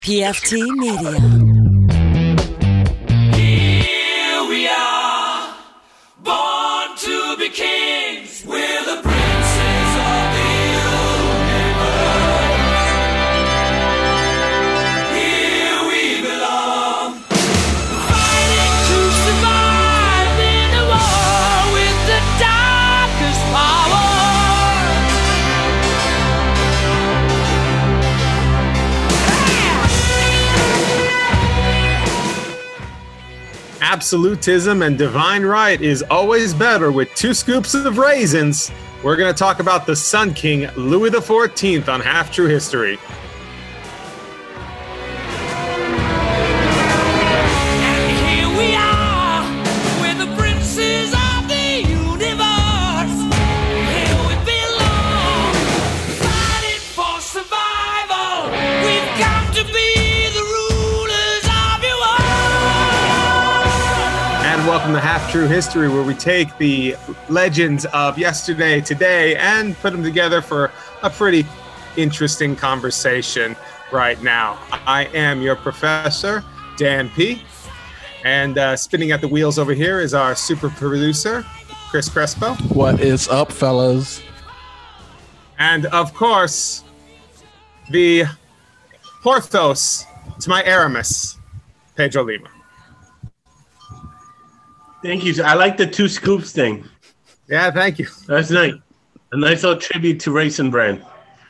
PFT Media. Here we are, born to be kings. We're the princes of the universe. Here we belong, fighting to survive in a war with the darkest power. Absolutism and divine right is always better with 2 scoops of raisins. We're going to talk about the Sun King, Louis XIV, on Half True History. And here we are, we're the princes of the universe. Here we belong, fighting for survival. We've got to be the rulers of your world. And welcome to Half True History, where we take the legends of yesterday, today, and put them together for a pretty interesting conversation right now. I am your professor, Dan P. And spinning at the wheels over here is our super producer, Chris Crespo. What is up, fellas? And of course, the Porthos to my Aramis, Pedro Lima. Thank you. I like the 2 scoops thing. Yeah, thank you. That's nice. A nice little tribute to Raisin Bran.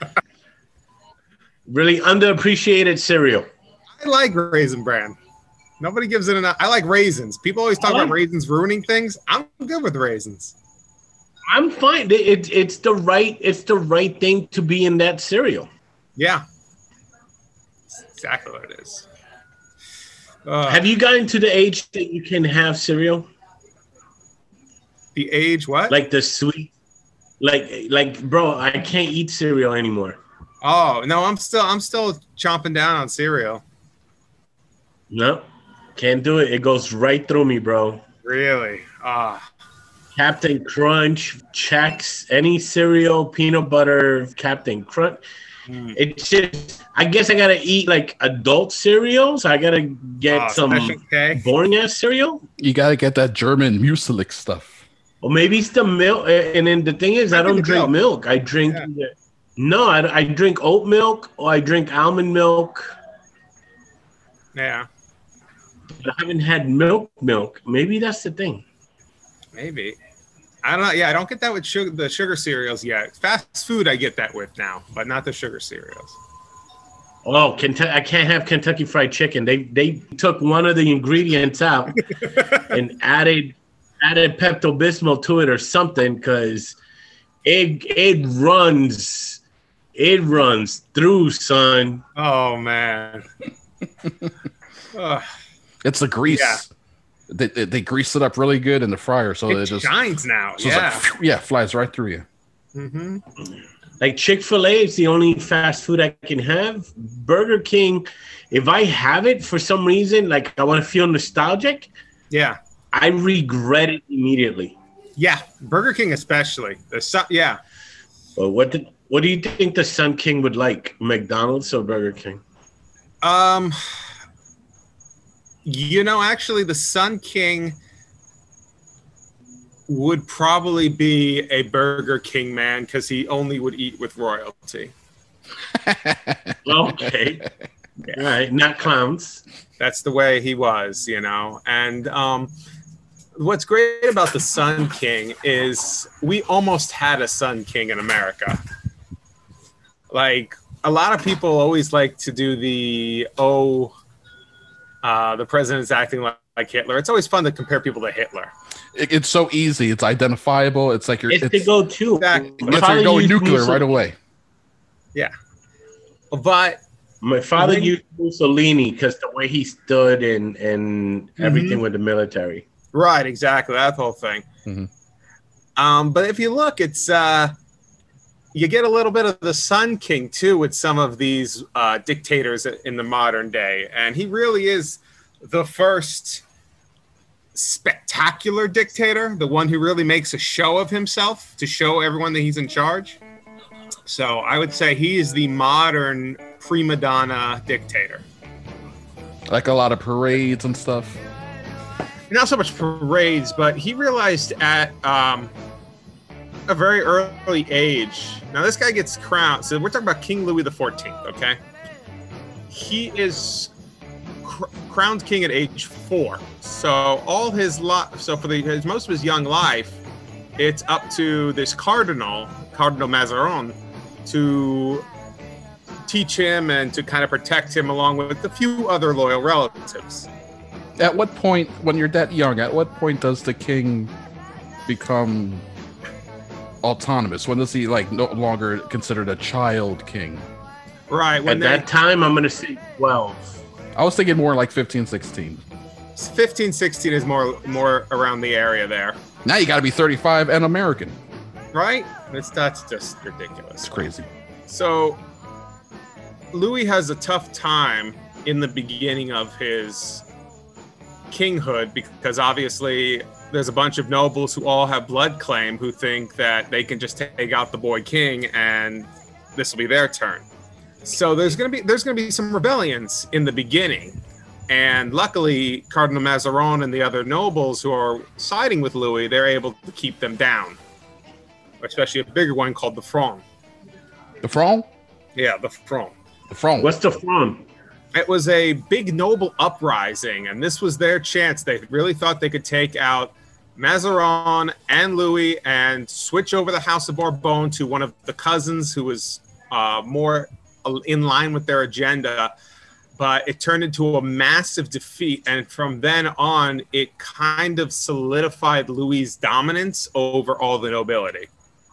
Really underappreciated cereal. I like Raisin Bran. Nobody gives it enough. I like raisins. People always talk about raisins ruining things. I'm good with raisins. I'm fine. It's the right thing to be in that cereal. Yeah. That's exactly what it is. Have you gotten to the age that you can have cereal? The age what? Like the sweet, like bro, I can't eat cereal anymore. Oh no, I'm still chomping down on cereal. No, can't do it. It goes right through me, bro. Really? Captain Crunch, Chex, any cereal, peanut butter, Captain Crunch. It's just, I guess I gotta eat like adult cereals. I gotta get some boring ass cereal. You gotta get that German muesli stuff. Or maybe it's the milk. And then the thing is, I don't drink milk. I drink I drink oat milk or I drink almond milk. Yeah. I haven't had milk. Maybe that's the thing. Maybe. I don't know. Yeah, I don't get that with the sugar cereals yet. Fast food, I get that with now, but not the sugar cereals. Oh, I can't have Kentucky Fried Chicken. They took one of the ingredients out and added Pepto-Bismol to it or something, because it runs through, son. Oh man. It's the grease. Yeah. They grease it up really good in the fryer, so it just shines now. So yeah, it's like, flies right through you. Mm-hmm. Like Chick-fil-A is the only fast food I can have. Burger King, if I have it for some reason, like I want to feel nostalgic, yeah, I regret it immediately. Yeah, Burger King especially. Yeah. But what do you think the Sun King would like? McDonald's or Burger King? Actually, the Sun King would probably be a Burger King man, because he only would eat with royalty. Okay. Yeah. All right, not clowns. That's the way he was, And what's great about the Sun King is we almost had a Sun King in America. Like, a lot of people always like to do the president's acting like Hitler. It's always fun to compare people to Hitler. It's so easy. It's identifiable. It's like it's the go-to. Exactly. It's like going nuclear right away. Yeah. But my father used Mussolini because the way he stood and everything with the military. Right, exactly. That whole thing. Mm-hmm. But if you look, it's you get a little bit of the Sun King too with some of these dictators in the modern day, and he really is the first spectacular dictator, the one who really makes a show of himself to show everyone that he's in charge. So I would say he is the modern prima donna dictator. Like a lot of parades and stuff. Not so much parades, but he realized at a very early age. Now, this guy gets crowned. So we're talking about King Louis XIV, okay? He is crowned king at age 4. So all his life, so for most of his young life, it's up to this Cardinal Mazarin, to teach him and to kind of protect him along with a few other loyal relatives. At what point, when you're that young, at what point does the king become autonomous? When is he like no longer considered a child king? Right. At that time, I'm going to say 12. I was thinking more like 15, 16. 15, 16 is more around the area there. Now you got to be 35 and American. Right? That's just ridiculous. It's crazy. So Louis has a tough time in the beginning of his kinghood because obviously there's a bunch of nobles who all have blood claim who think that they can just take out the boy king and this will be their turn. So there's going to be some rebellions in the beginning. And luckily, Cardinal Mazarin and the other nobles who are siding with Louis, they're able to keep them down. Especially a bigger one called the Fronde. The Fronde? Yeah, the Fronde. The Fronde. What's the Fronde? It was a big noble uprising, and this was their chance. They really thought they could take out Mazarin and Louis and switch over the House of Bourbon to one of the cousins who was more in line with their agenda. But it turned into a massive defeat, and from then on, it kind of solidified Louis' dominance over all the nobility.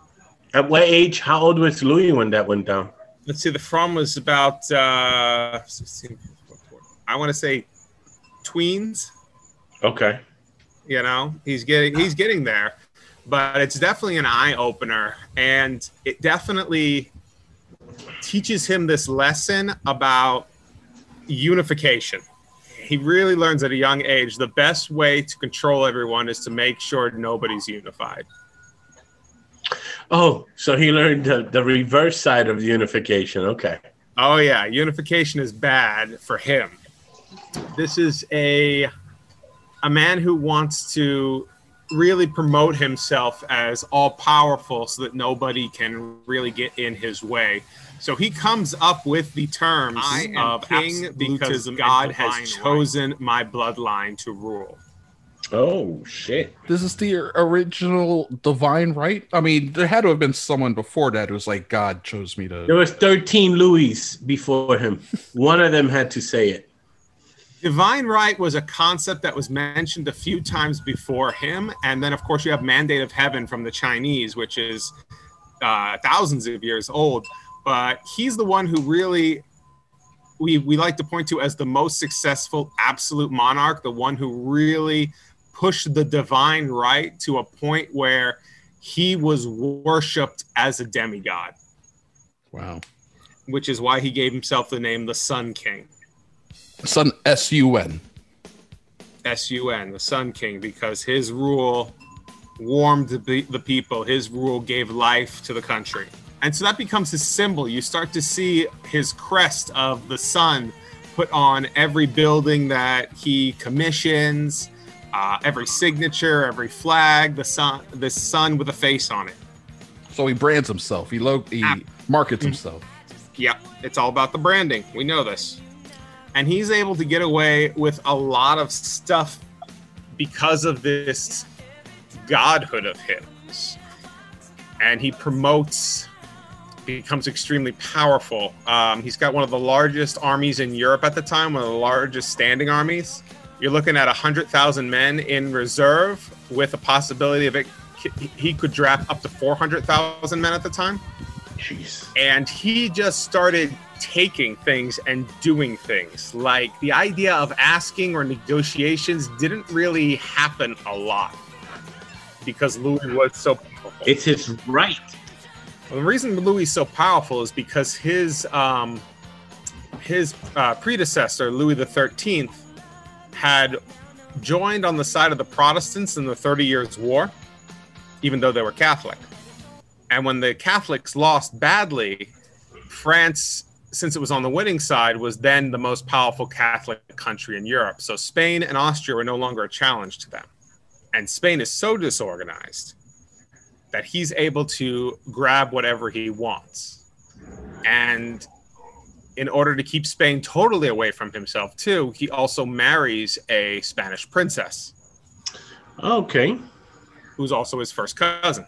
At what age? How old was Louis when that went down? Let's see, the Fronde was about, I want to say tweens. Okay. You know, he's getting there, but it's definitely an eye opener, and it definitely teaches him this lesson about unification. He really learns at a young age the best way to control everyone is to make sure nobody's unified. Oh, so he learned the reverse side of unification. Okay. Oh, yeah. Unification is bad for him. This is a man who wants to really promote himself as all-powerful so that nobody can really get in his way. So he comes up with the terms of king because God has chosen my bloodline to rule. Oh, shit. This is the original divine right? I mean, there had to have been someone before that who was like, God chose me to... There was 13 Louis before him. One of them had to say it. Divine right was a concept that was mentioned a few times before him. And then, of course, you have mandate of heaven from the Chinese, which is thousands of years old. But he's the one who really... We like to point to as the most successful absolute monarch, the one who really pushed the divine right to a point where he was worshipped as a demigod. Wow. Which is why he gave himself the name the Sun King. Sun, S-U-N. S-U-N, the Sun King, because his rule warmed the people. His rule gave life to the country. And so that becomes his symbol. You start to see his crest of the sun put on every building that he commissions, every signature, every flag, the sun with a face on it. So he brands himself. He markets himself. Yep, it's all about the branding. We know this. And he's able to get away with a lot of stuff because of this godhood of his. And he becomes extremely powerful. He's got one of the largest armies in Europe at the time, one of the largest standing armies. You're looking at 100,000 men in reserve with a possibility of it. He could draft up to 400,000 men at the time. Jeez. And he just started taking things and doing things. Like the idea of asking or negotiations didn't really happen a lot because Louis was so powerful. It's his right. Well, the reason Louis is so powerful is because his predecessor, Louis XIII, had joined on the side of the Protestants in the 30 Years' War, even though they were Catholic. And when the Catholics lost badly, France since it was on the winning side, was then the most powerful Catholic country in Europe. So Spain and Austria were no longer a challenge to them. And Spain is so disorganized that he's able to grab whatever he wants. And in order to keep Spain totally away from himself, too, he also marries a Spanish princess. Okay. Who's also his first cousin.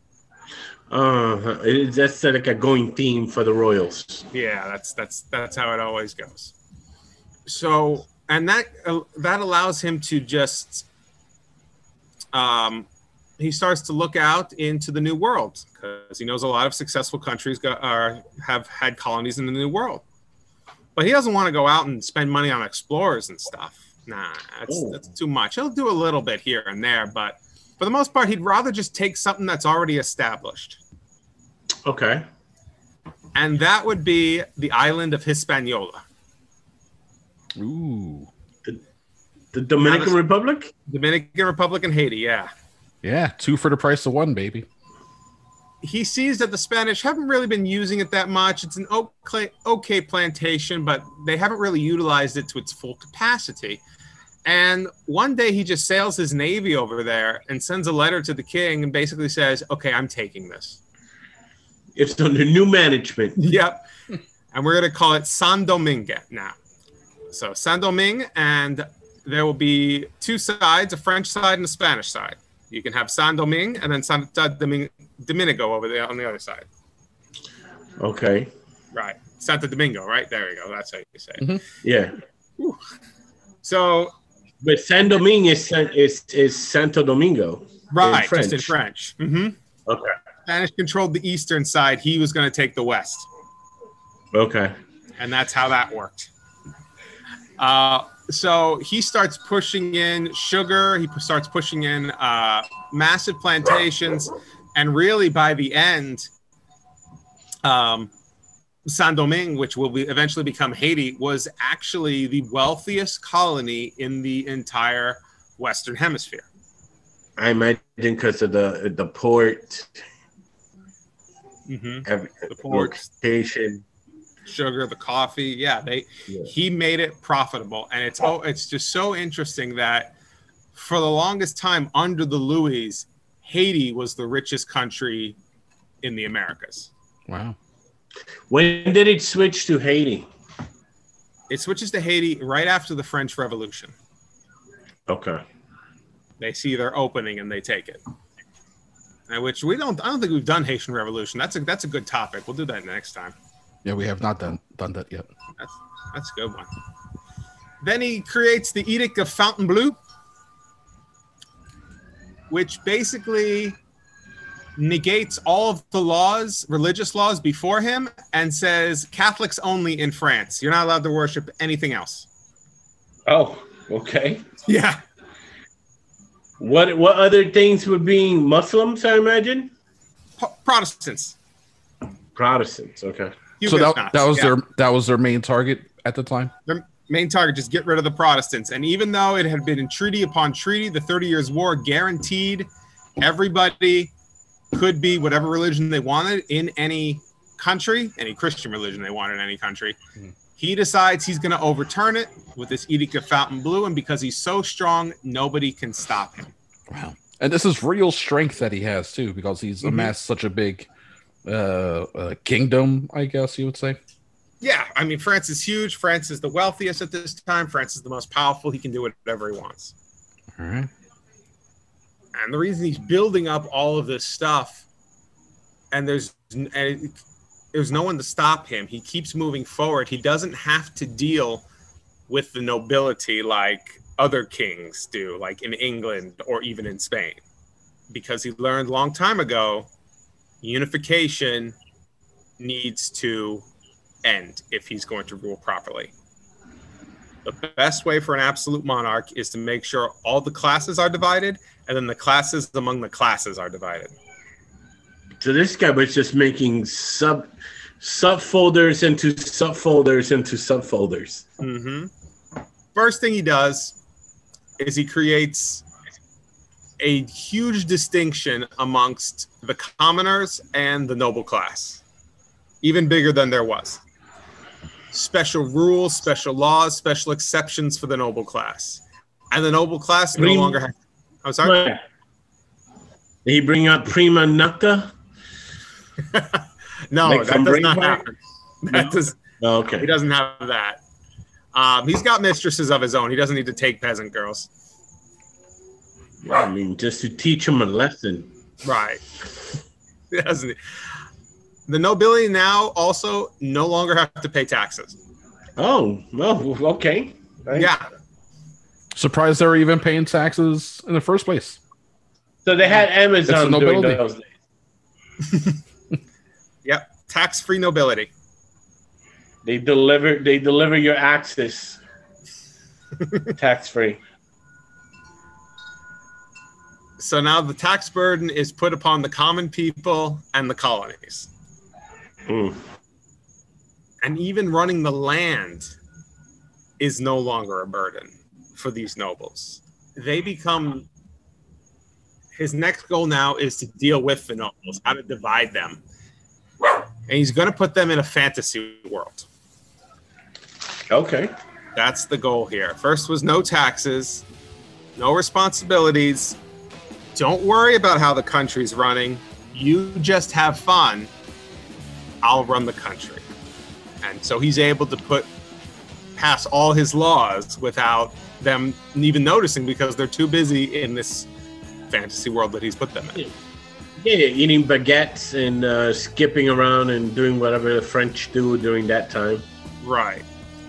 That's like a going theme for the royals. Yeah, that's how it always goes. So, and that allows him to just he starts to look out into the New World because he knows a lot of successful countries have had colonies in the New World, but he doesn't want to go out and spend money on explorers and stuff. Nah, that's too much. He'll do a little bit here and there, but for the most part, he'd rather just take something that's already established. Okay. And that would be the island of Hispaniola. Ooh. The Dominican Republic? Dominican Republic and Haiti, yeah. Yeah, 2 for the price of 1, baby. He sees that the Spanish haven't really been using it that much. It's an okay plantation, but they haven't really utilized it to its full capacity. And one day he just sails his navy over there and sends a letter to the king and basically says, okay, I'm taking this. It's under new management. Yep. And we're going to call it San Domingue now. So San Domingue, and there will be 2 sides, a French side and a Spanish side. You can have San Domingue and then Santo Domingo over there on the other side. Okay. Right. Santo Domingo, right? There you go. That's how you say it. Mm-hmm. Yeah. Whew. So... But San Domingue is Santo Domingo. Right, in French. just in French. Mm-hmm. Okay. Spanish controlled the eastern side. He was going to take the west. Okay. And that's how that worked. So he starts pushing in sugar. He starts pushing in massive plantations. And really, by the end, San Domingue, which will eventually become Haiti, was actually the wealthiest colony in the entire Western Hemisphere. I imagine because of the port, the port, station, sugar, the coffee. Yeah, he made it profitable, and it's just so interesting that for the longest time under the Louis, Haiti was the richest country in the Americas. Wow. When did it switch to Haiti? It switches to Haiti right after the French Revolution. Okay. They see their opening and they take it. Which I don't think we've done Haitian Revolution. That's a good topic. We'll do that next time. Yeah, we have not done that yet. That's a good one. Then he creates the Edict of Fontainebleau, which basically negates all of the laws, religious laws before him, and says Catholics only in France. You're not allowed to worship anything else. Oh, okay. Yeah. What other things were being Muslims, I imagine? Protestants. Protestants, okay. So that was their main target at the time? Their main target, just get rid of the Protestants. And even though it had been in treaty upon treaty, the 30 Years' War guaranteed everybody could be whatever religion they wanted in any country, any Christian religion they wanted in any country. He decides he's going to overturn it with this Edict of Fontainebleau, and because he's so strong, nobody can stop him. Wow. And this is real strength that he has, too, because he's amassed such a big kingdom, I guess you would say. Yeah, I mean, France is huge. France is the wealthiest at this time. France is the most powerful. He can do whatever he wants. All right. And the reason he's building up all of this stuff, and there's no one to stop him. He keeps moving forward. He doesn't have to deal with the nobility like other kings do, like in England or even in Spain, because he learned a long time ago, unification needs to end if he's going to rule properly. The best way for an absolute monarch is to make sure all the classes are divided, and then the classes among the classes are divided. So this guy was just making subfolders into subfolders into subfolders. Mm-hmm. First thing he does is he creates a huge distinction amongst the commoners and the noble class, even bigger than there was. special rules, special laws, special exceptions for the noble class. And the noble class no longer has... I'm sorry? Did he bring up prima nocta? No, Like that from does not Braveheart? happen. That does, Oh, he okay. doesn't have that. He's got mistresses of his own. He doesn't need to take peasant girls. I mean, just to teach him a lesson. Right. He doesn't. The nobility now also no longer have to pay taxes. Oh, well, okay. Right. Yeah. Surprised they were even paying taxes in the first place. So they had Amazon It's a during nobility. those days. Yep. Tax-free nobility. They deliver your access tax free. So now the tax burden is put upon the common people and the colonies. Mm. And even running the land is no longer a burden for these nobles. They become... His next goal now is to deal with the nobles, how to divide them. And he's going to put them in a fantasy world. Okay. That's the goal here. First was no taxes, no responsibilities. Don't worry about how the country's running. You just have fun. I'll run the country. And so he's able to pass all his laws without them even noticing because they're too busy in this fantasy world that he's put them in. Yeah, eating baguettes and skipping around and doing whatever the French do during that time. Right.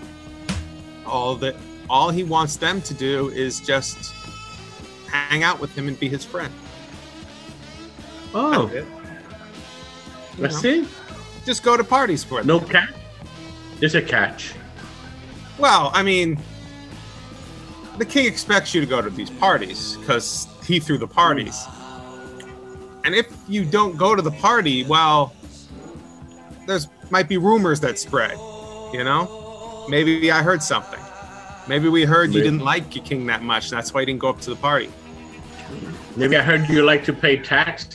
All he wants them to do is just hang out with him and be his friend. Oh, That's it. that's You know, it? Just go to parties for them. No catch? There's a catch. Well, I mean, the king expects you to go to these parties because he threw the parties. And if you don't go to the party, well, there's might be rumors that spread, you know? Maybe I heard something. Maybe we heard you didn't like your king that much, and that's why you didn't go up to the party. Maybe I heard you like to pay tax.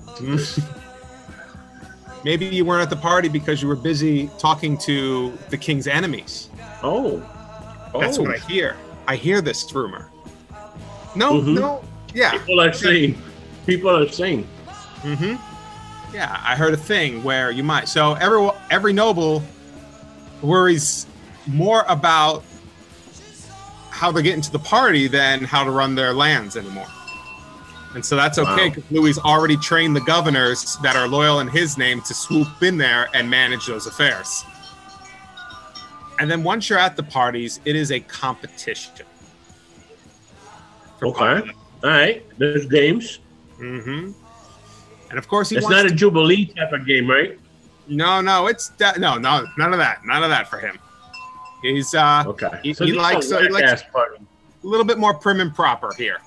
Maybe you weren't at the party because you were busy talking to the king's enemies. Oh. That's what I hear. I hear this rumor. No, Mhm. no, yeah. People are saying. Mm-hmm. Yeah, I heard a thing where you might. So every noble worries more about how they're getting to the party than how to run their lands anymore. And so that's okay because Louis already trained the governors that are loyal in his name to swoop in there and manage those affairs. And then once you're at the parties, it is a competition. Okay. All right. There's games. Mm-hmm. And of course, he It's wants not a to... Jubilee type of game, right? No, it's no, none of that for him. He's Okay. he likes a party. little bit more prim and proper here.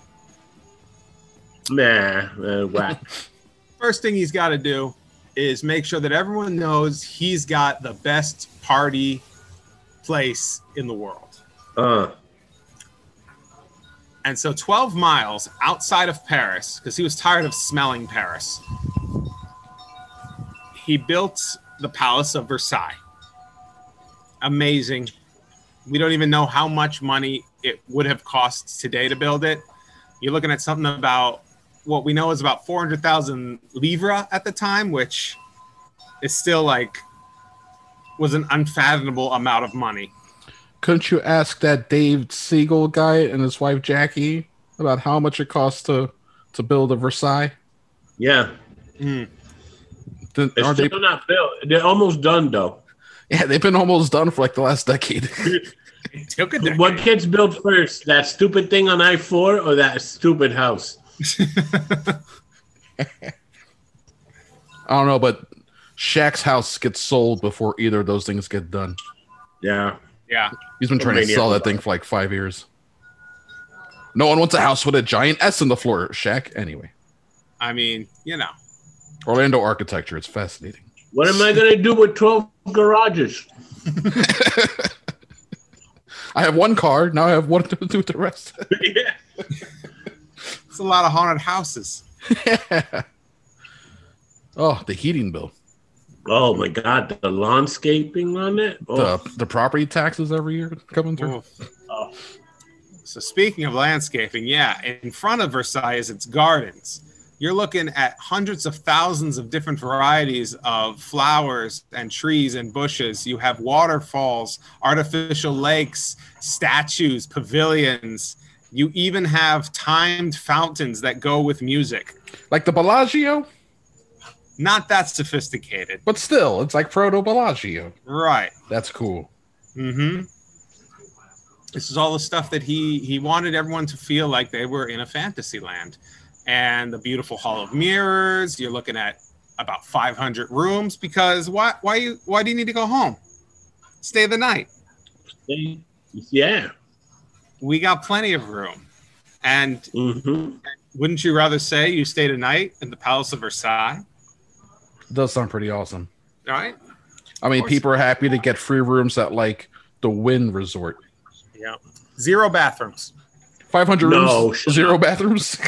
Nah, whack. First thing he's got to do is make sure that everyone knows he's got the best party place in the world. And so 12 miles outside of Paris, because he was tired of smelling Paris, he built the Palace of Versailles. Amazing. We don't even know how much money it would have cost today to build it. You're looking at something about what we know is about 400,000 livres at the time, which is still was an unfathomable amount of money. Couldn't you ask that Dave Siegel guy and his wife Jackie about how much it costs to build a Versailles? Yeah. Then, It's are they? still not built. They're almost done, though. Yeah, they've been almost done for the last decade. It took a decade. What gets built first? That stupid thing on I-4 or that stupid house? I don't know, but Shaq's house gets sold before either of those things get done. Yeah. Yeah. He's been trying to sell that thing for 5 years. No one wants a house with a giant S in the floor, Shaq. Anyway, I mean, Orlando architecture, it's fascinating. What am I going to do with 12 garages? I have one car, now I have one to do with the rest. Yeah. It's a lot of haunted houses. Oh, the heating bill. Oh my God, the landscaping on it. Oh. The property taxes every year coming through. Oh. So speaking of landscaping, yeah, in front of Versailles is its gardens. You're looking at hundreds of thousands of different varieties of flowers and trees and bushes. You have waterfalls, artificial lakes, statues, pavilions. You even have timed fountains that go with music. Like the Bellagio, Not that sophisticated. but still, it's like proto Bellagio. Right. That's cool. Mm-hmm. This is all the stuff that he wanted everyone to feel like they were in a fantasy land. And the beautiful Hall of Mirrors. You're looking at about 500 rooms because why do you need to go home? Stay the night. Yeah. We got plenty of room. And Mm-hmm. wouldn't you rather say you stayed a night in the Palace of Versailles? Does sound pretty awesome. All right. I mean, course. people are happy to get free rooms at like the Wynn Resort. Yeah. 0 bathrooms. 500 No, rooms, shut 0 up. bathrooms.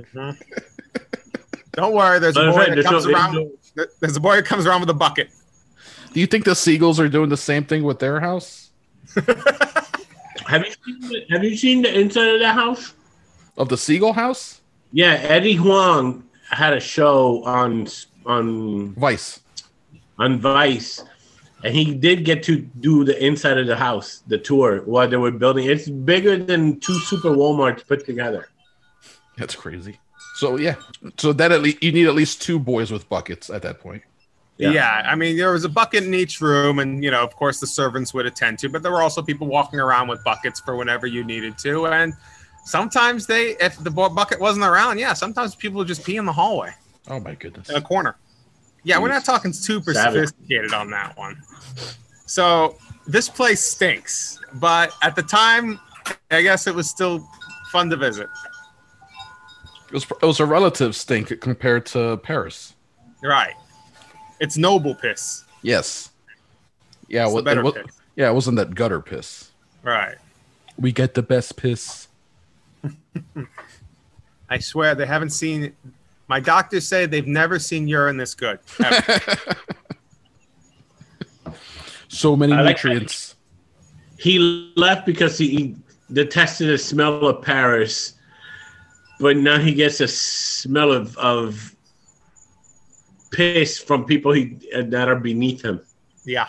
Don't worry. There's a Matter of boy fact, that there's comes no- around. There's a boy that comes around with a bucket. Do you think the Seagulls are doing the same thing with their house? Have you seen the inside of the house? Of the Seagull house? Yeah, Eddie Huang had a show on Vice. Vice, and he did get to do the inside of the house, the tour while they were building. It's bigger than 2 super Walmarts put together. That's crazy. So yeah, so that at least you need at least 2 boys with buckets at that point. Yeah. I mean, there was a bucket in each room, and of course, the servants would attend to. But there were also people walking around with buckets for whenever you needed to. And sometimes if the bucket wasn't around, sometimes people would just pee in the hallway Oh my goodness. in a corner. Yeah, we're not talking super Savage. sophisticated on that one. So this place stinks, but at the time, I guess it was still fun to visit. It was a relative stink compared to Paris. Right. It's noble piss. Yes. Yeah, It's the better piss. yeah, it wasn't that gutter piss. Right. We get the best piss. I swear they haven't seen. My doctors say they've never seen urine this good. Ever. So many I like nutrients. He left because he detested the smell of Paris, but now he gets a smell of piss from people that are beneath him. Yeah.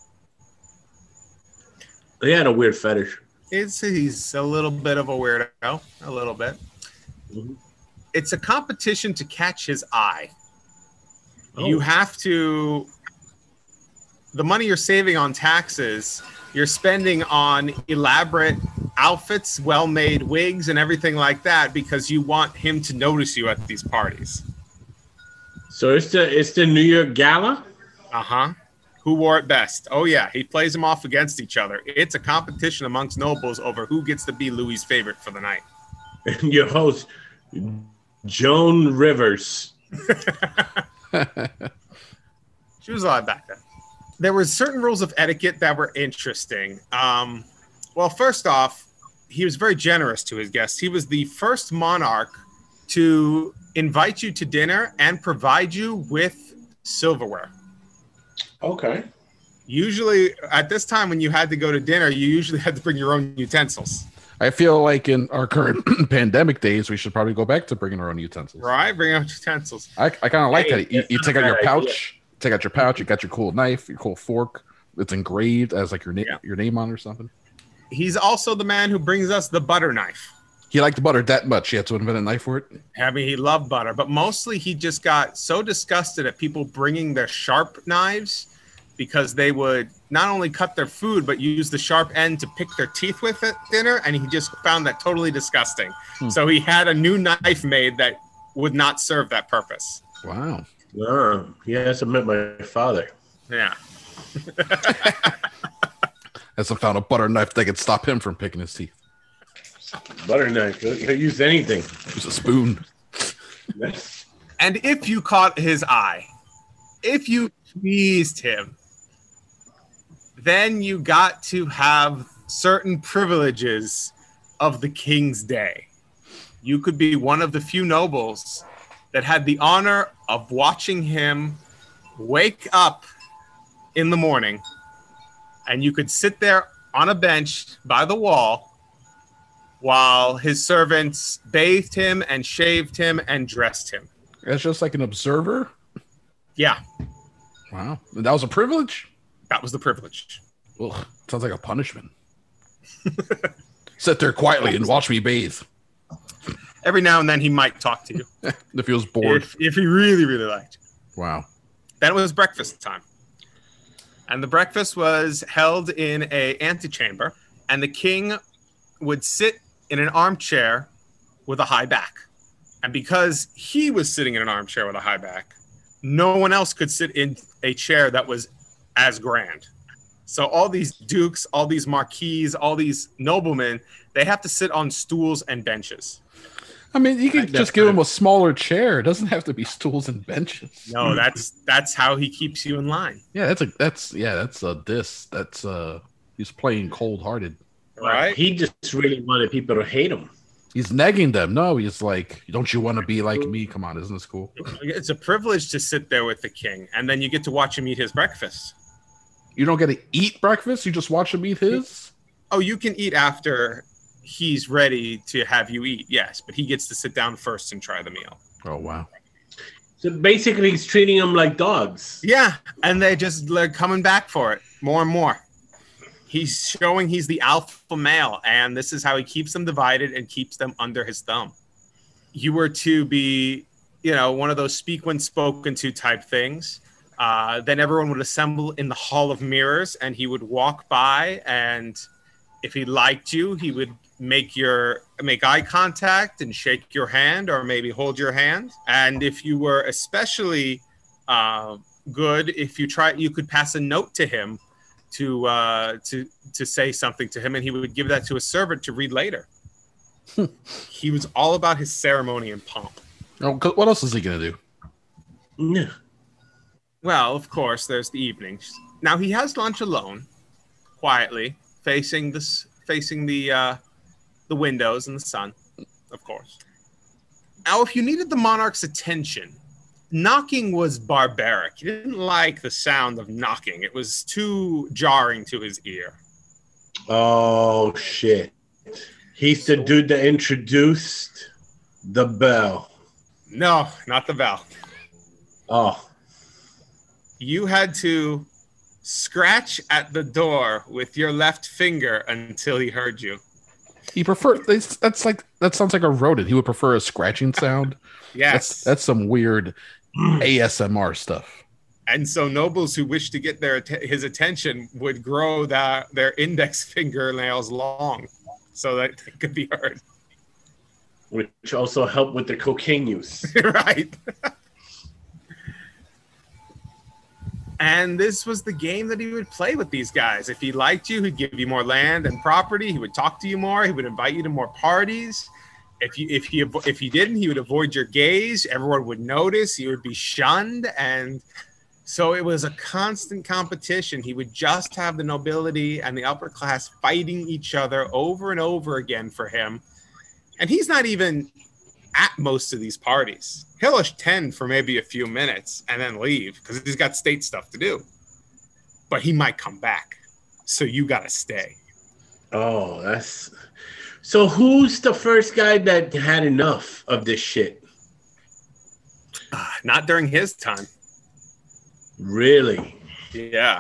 He had a weird fetish. He's a little bit of a weirdo. A little bit. Mhm. It's a competition to catch his eye. Oh. You have to. The money you're saving on taxes, you're spending on elaborate outfits, well-made wigs, and everything like that because you want him to notice you at these parties. So it's the New York Gala. Uh-huh. Who wore it best? Oh, yeah. He plays them off against each other. It's a competition amongst nobles over who gets to be Louis' favorite for the night. And your host, Joan Rivers. She was a lot back then. There were certain rules of etiquette that were interesting. Well, first off, he was very generous to his guests. He was the first monarch to invite you to dinner and provide you with silverware. Okay. Usually, at this time when you had to go to dinner, you usually had to bring your own utensils. I feel like in our current pandemic days, we should probably go back to bringing our own utensils. Right? Bring out utensils. I kind of like Hey, that. You that's take not out a your bad pouch. Take out your pouch. You got your cool knife, your cool fork. It's engraved as like your Yeah. name on it or something. He's also the man who brings us the butter knife. He liked butter that much. He had to invent a knife for it. I mean, he loved butter, but mostly he just got so disgusted at people bringing their sharp knives because they would not only cut their food, but use the sharp end to pick their teeth with at dinner. And he just found that totally disgusting. So he had a new knife made that would not serve that purpose. Wow. Oh, he hasn't met my father. Yeah. Hasn't found a butter knife that could stop him from picking his teeth. Butter knife. He'll use anything. Just a spoon. And if you caught his eye, if you pleased him, then you got to have certain privileges of the king's day. You could be one of the few nobles that had the honor of watching him wake up in the morning, and you could sit there on a bench by the wall while his servants bathed him and shaved him and dressed him. That's just like an observer? Yeah, Wow. And that was a privilege? that was the privilege. Ugh, sounds like a punishment. Sit there quietly and watch me bathe. Every now and then he might talk to you If he was bored. if he really, really liked you. Wow. Then it was breakfast time. And the breakfast was held in a antechamber, and the king would sit in an armchair with a high back. And because he was sitting in an armchair with a high back, no one else could sit in a chair that was as grand. So all these dukes, all these marquises, all these noblemen, they have to sit on stools and benches. I mean, you could just give him a smaller chair. It doesn't have to be stools and benches. No, that's how he keeps you in line. Yeah, that's a diss. He's playing cold hearted. Right? He just really wanted people to hate him. He's negging them. No, he's like, don't you want to be like me? Come on, isn't this cool? It's a privilege to sit there with the king, and then you get to watch him eat his breakfast. You don't get to eat breakfast. You just watch him eat his. Oh, you can eat after he's ready to have you eat, yes, but he gets to sit down first and try the meal. Oh wow. So basically, he's treating them like dogs. Yeah, and they're coming back for it more and more. He's showing he's the alpha male, and this is how he keeps them divided and keeps them under his thumb. You were to be, one of those speak when spoken to type things. Then everyone would assemble in the Hall of Mirrors, and he would walk by, and if he liked you, he would make eye contact and shake your hand, or maybe hold your hand. And if you were especially good, you could pass a note to him to say something to him, and he would give that to a servant to read later. He was all about his ceremony and pomp. Oh, what else is he gonna do? Yeah. Well, of course, there's the evenings. Now he has lunch alone, quietly, facing the windows and the sun, of course. Now, if you needed the monarch's attention, knocking was barbaric. He didn't like the sound of knocking. It was too jarring to his ear. Oh, shit. He's the dude that introduced the bell. No, not the bell. Oh. You had to scratch at the door with your left finger until he heard you. He that sounds like a rodent. He would prefer a scratching sound. Yes. That's some weird ASMR stuff. And so nobles who wished to get his attention would grow their index fingernails long so that they could be heard. Which also helped with the cocaine use. Right. And this was the game that he would play with these guys. If he liked you, he'd give you more land and property. He would talk to you more. He would invite you to more parties. If he didn't, he would avoid your gaze. Everyone would notice. You would be shunned. And so it was a constant competition. He would just have the nobility and the upper class fighting each other over and over again for him. And he's not even at most of these parties. He'll attend for maybe a few minutes and then leave because he's got state stuff to do. But he might come back. So you got to stay. Oh, that's... So who's the first guy that had enough of this shit? Not during his time. Really? Yeah.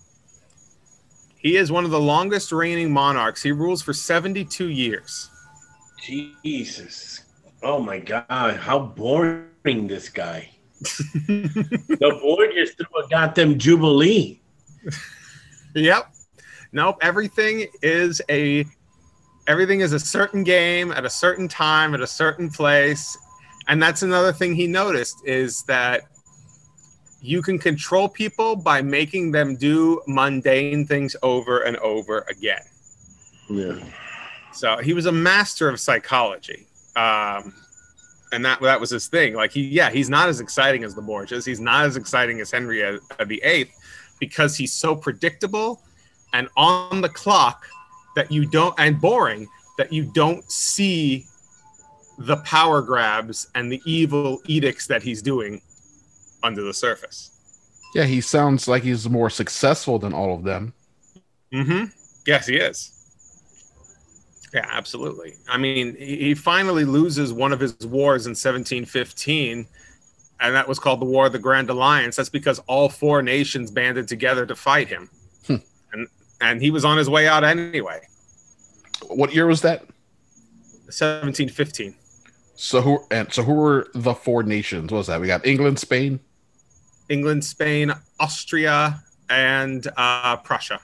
He is one of the longest reigning monarchs. He rules for 72 years. Jesus. Oh my God. How boring this guy. The board just threw a goddamn jubilee. Yep. Nope. Everything is a certain game at a certain time at a certain place. And that's another thing he noticed is that you can control people by making them do mundane things over and over again. Yeah. So he was a master of psychology. And that was his thing. Like he's not as exciting as the Borgias. He's not as exciting as Henry VIII because he's so predictable and on the clock and boring that you don't see the power grabs and the evil edicts that he's doing under the surface. Yeah, he sounds like he's more successful than all of them. Mm-hmm. Yes, he is. Yeah, absolutely. I mean, he finally loses one of his wars in 1715, and that was called the War of the Grand Alliance. That's because all four nations banded together to fight him. And he was on his way out anyway. What year was that? 1715. So who were the four nations? What was that? We got England, Spain, Spain, Austria, and Prussia.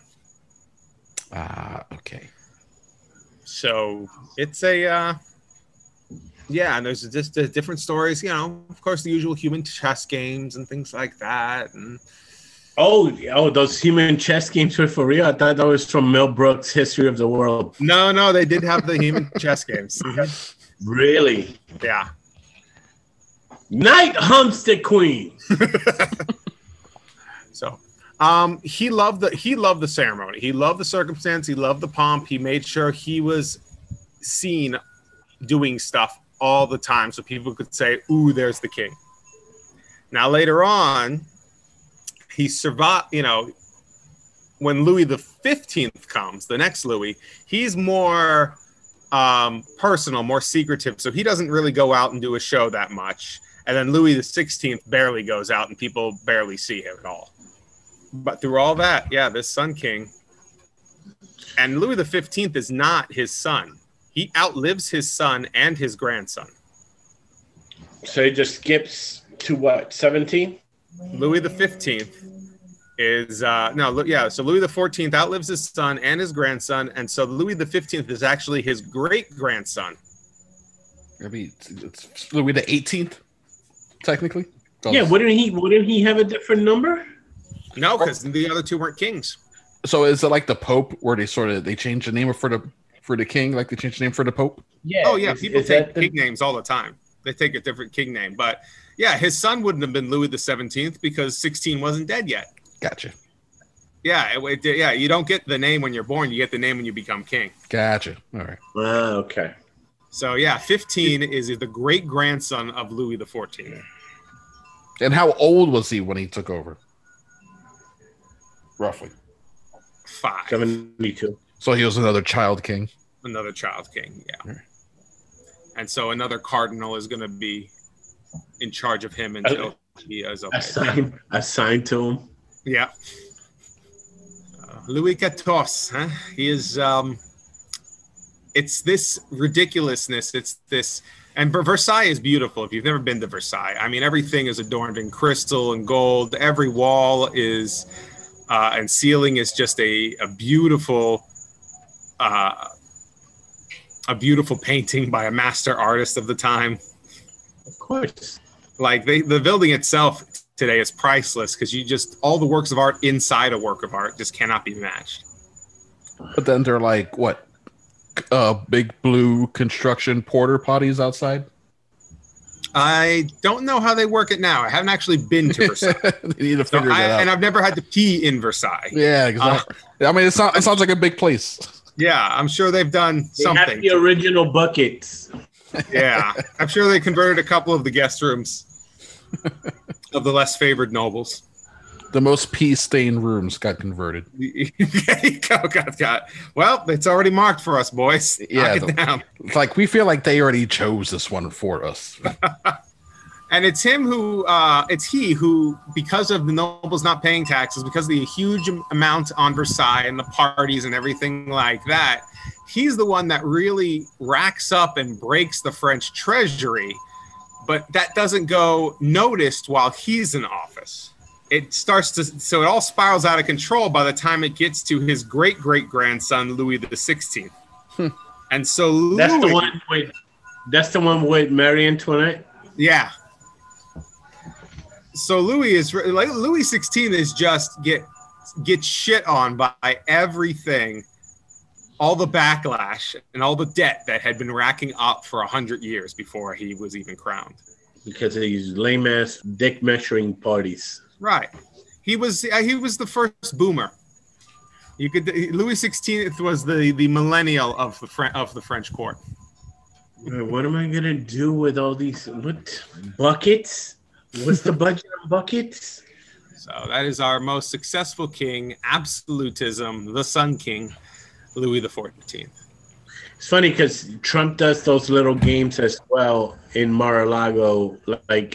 Okay. So it's and there's just different stories, of course, the usual human chess games and things like that. And those human chess games were for real? I thought that was from Mel Brooks' History of the World. No, they did have the human chess games. Mm-hmm. Really? Yeah. Knight humps the queen. So he loved the ceremony. He loved the circumstance. He loved the pomp. He made sure he was seen doing stuff all the time so people could say, ooh, there's the king. Now, later on, he survived, when Louis the 15th comes, the next Louis, he's more personal, more secretive. So he doesn't really go out and do a show that much. And then Louis the 16th barely goes out and people barely see him at all. But through all that, this Sun King. And Louis the 15th is not his son. He outlives his son and his grandson. So he just skips to what, 17? Louis the 15th is so Louis the 14th outlives his son and his grandson, and so Louis the 15th is actually his great grandson. I mean, it's Louis the 18th, technically. Yeah, wouldn't he have a different number? No, because the other two weren't kings. So is it like the Pope, where they change the name for the king, like they change the name for the Pope? Yeah. Oh yeah, people take king names all the time. They take a different king name, but yeah, his son wouldn't have been Louis the 17th because 16 wasn't dead yet. Gotcha. Yeah, you don't get the name when you're born. You get the name when you become king. Gotcha. All right. Okay. So, 15 is the great-grandson of Louis the 14th. And how old was he when he took over? Roughly. 5. 72. So he was another child king. Another child king, yeah. Right. And so another cardinal is going to be in charge of him until he is assigned to him. Yeah. Louis XIV, he is, it's this ridiculousness. It's this, and Versailles is beautiful. If you've never been to Versailles, I mean, everything is adorned in crystal and gold. Every wall is, and ceiling is just a beautiful painting by a master artist of the time. Of course. Like the building itself today is priceless because all the works of art inside a work of art just cannot be matched. But then they're like, what? Big blue construction porter potties outside? I don't know how they work it now. I haven't actually been to Versailles. They need to figure that out. And I've never had to pee in Versailles. Yeah, exactly. I mean, it sounds like a big place. Yeah, I'm sure they've done something. They have the original buckets. Yeah, I'm sure they converted a couple of the guest rooms of the less favored nobles. The most pee-stained rooms got converted. God. Well, it's already marked for us, boys. Yeah, it's like we feel like they already chose this one for us. And it's he who, because of the nobles not paying taxes, because of the huge amount on Versailles and the parties and everything like that, he's the one that really racks up and breaks the French treasury. But that doesn't go noticed while he's in office. So it all spirals out of control by the time it gets to his great-great-grandson, Louis the 16th. And so that's the one with Marie Antoinette? Yeah. So Louis 16 is just get shit on by everything, all the backlash and all the debt that had been racking up for 100 years before he was even crowned. Because of these lame-ass dick-measuring parties. Right. He was the first boomer. Louis XVI was the millennial of the French court. What am I gonna do with all these buckets? What's the budget on buckets? So that is our most successful king, absolutism, the Sun King, Louis XIV. It's funny because Trump does those little games as well in Mar-a-Lago. Like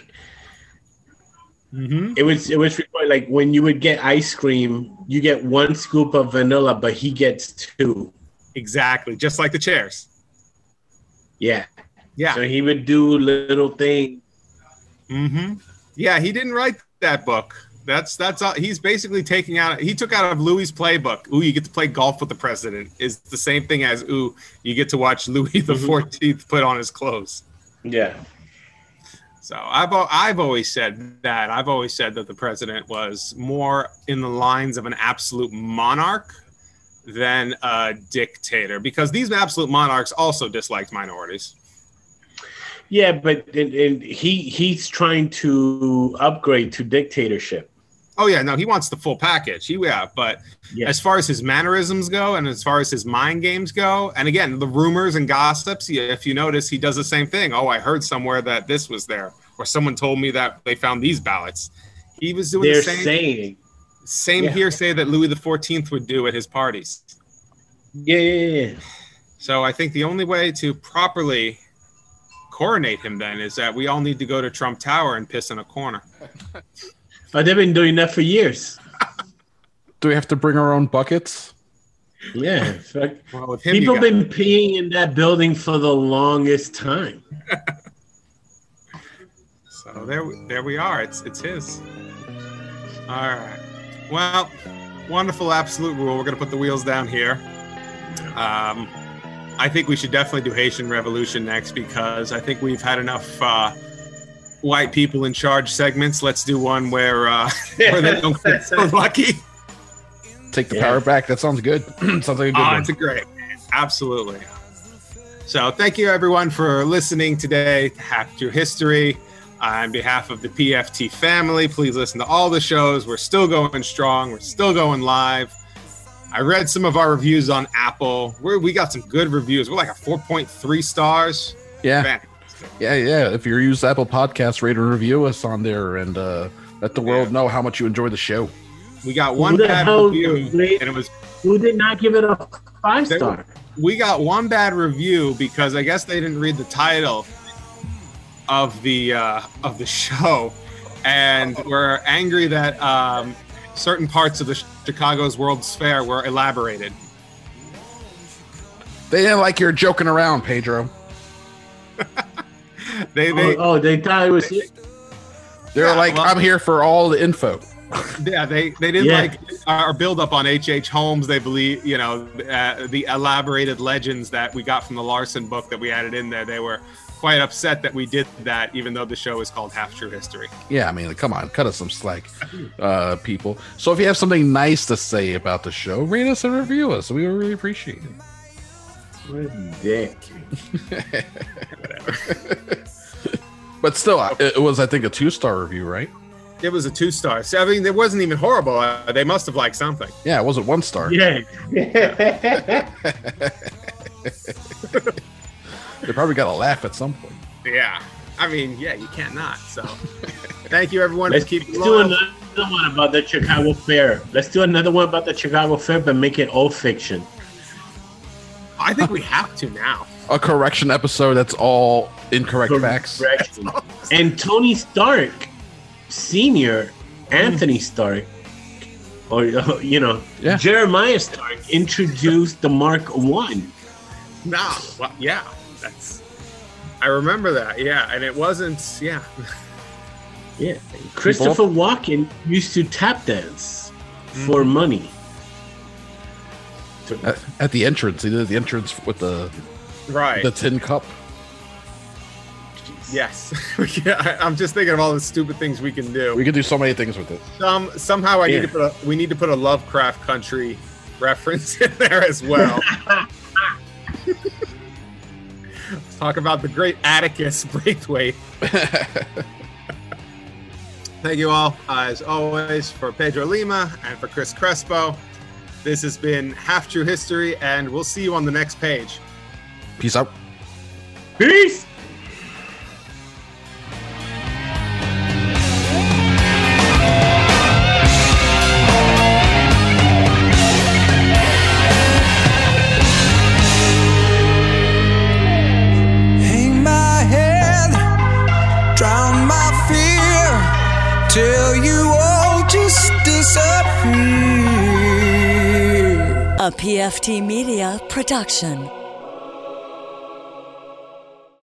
it was recorded, like when you would get ice cream, you get 1 scoop of vanilla, but he gets 2. Exactly, just like the chairs. Yeah. Yeah. So he would do little things. Yeah, he didn't write that book. That's all. He's basically he took out of Louis' playbook. Ooh, you get to play golf with the president is the same thing as, ooh, you get to watch Louis XIV put on his clothes. Yeah. So I've always said that. I've always said that the president was more in the lines of an absolute monarch than a dictator, because these absolute monarchs also disliked minorities. Yeah, but he's trying to upgrade to dictatorship. Oh, yeah, no, he wants the full package. But as far as his mannerisms go and as far as his mind games go, and again, the rumors and gossips, if you notice, he does the same thing. Oh, I heard somewhere that this was there, or someone told me that they found these ballots. He was doing the same hearsay that Louis XIV would do at his parties. Yeah. So I think the only way to properly coronate him then is that we all need to go to Trump Tower and piss in a corner. But they've been doing that for years. Do we have to bring our own buckets? Yeah. Well, with him, people have been peeing in that building for the longest time. So there we are. It's his. All right. Well, wonderful absolute rule. We're going to put the wheels down here. I think we should definitely do Haitian Revolution next, because I think we've had enough white people in charge segments. Let's do one where they don't get so lucky. Take the power back. That sounds good. Sounds like a good one. It's a great, absolutely. So thank you everyone for listening today to Hack Through History. On behalf of the PFT family, please listen to all the shows. We're still going strong. We're still going live. I read some of our reviews on Apple. We got some good reviews. We're like a 4.3 stars. Yeah. Fantastic. Yeah. If you use Apple Podcasts, rate and review us on there, and let the world know how much you enjoy the show. We got one bad review, and it was... Who did not give it a 5-star? We got one bad review because I guess they didn't read the title of the show, and we're angry that certain parts of the Chicago's World's Fair were elaborated. They didn't like your joking around, Pedro. they thought it was. They're I'm here for all the info. Yeah, they didn't like our build up on H.H. Holmes. They believe, the elaborated legends that we got from the Larson book that we added in there. They were quite upset that we did that, even though the show is called Half True History. Yeah, I mean, come on, cut us some slack, people. So if you have something nice to say about the show, rate us and review us. We would really appreciate it. What a dick. But still, it was, I think, a 2-star review, right? It was a 2-star. So, I mean, it wasn't even horrible. They must have liked something. Yeah, it wasn't 1 star. Yeah. They probably got a laugh at some point. Yeah. I mean, yeah, you can't not. So, thank you, everyone. Let's do another one about the Chicago Fair. Let's do another one about the Chicago Fair, but make it all fiction. I think we have to now. A correction episode that's all incorrect facts. And Tony Stark, Senior, Anthony Stark, or Jeremiah Stark introduced the Mark I. No, well, yeah, I remember that. Yeah, and it wasn't. Yeah. Yeah, Christopher Walken used to tap dance for money. At the entrance, he did the entrance with the tin cup. Jeez. Yes, I'm just thinking of all the stupid things we can do. We can do so many things with it. Somehow we need to put a Lovecraft Country reference in there as well. Let's talk about the great Atticus Braithwaite. Thank you all, as always, for Pedro Lima and for Chris Crespo. This has been Half True History, and we'll see you on the next page. Peace out. Peace! till you all just disappear. A PFT Media production.